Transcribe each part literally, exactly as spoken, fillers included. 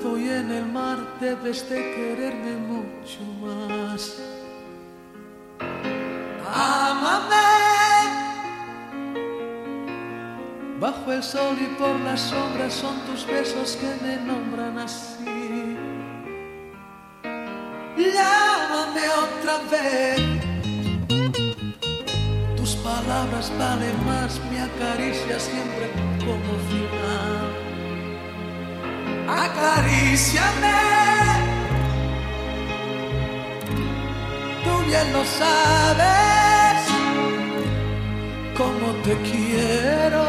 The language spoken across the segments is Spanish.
estoy en el mar debes de quererme mucho más. Ámame bajo el sol y por las sombras, son tus besos que me nombran así. Llámame otra vez, tus palabras valen más, me acaricias siempre como final. Acaríciame, tú bien lo sabes, como te quiero.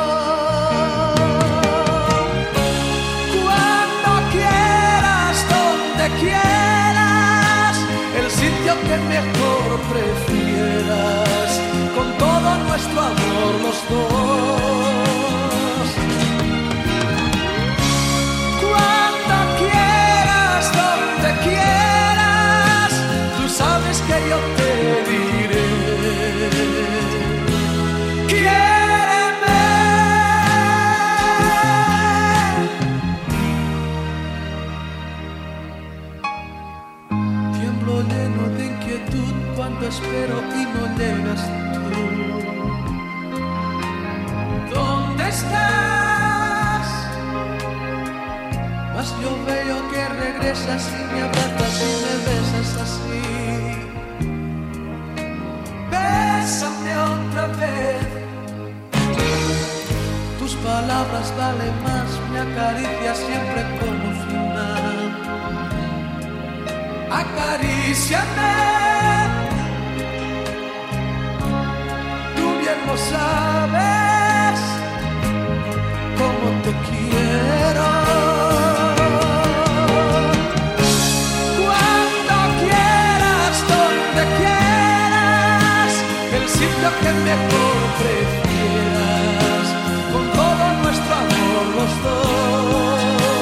Cuando quieras, donde quieras, el sitio que mejor prefieras, con todo nuestro amor los dos. Cuando quieras, donde quieras, tú sabes que yo te diré. Quiéreme. Tiemblo lleno de inquietud cuando espero y no llegas tú. ¿Dónde estás? Mas yo veo que regresas y me abrazas y me besas así. Bésame otra vez, tus palabras valen más, me acaricias siempre como final. Acaríciame, tú bien lo sabes, como te quiero. Cuando quieras, donde quieras, el sitio que mejor prefieras, con todo nuestro amor los dos.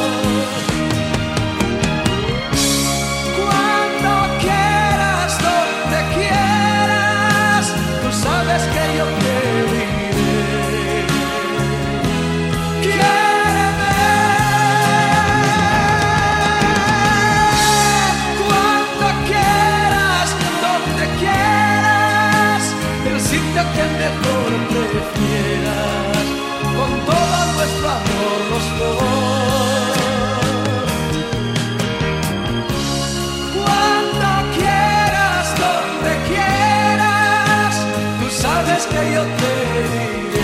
Cuando quieras, donde quieras, tú sabes que yo te diré. Quiéreme. Cuando quieras, donde quieras, el sitio que mejor prefieras, con todo nuestro amor los dos. Cuando quieras, donde quieras, tú sabes que yo te diré.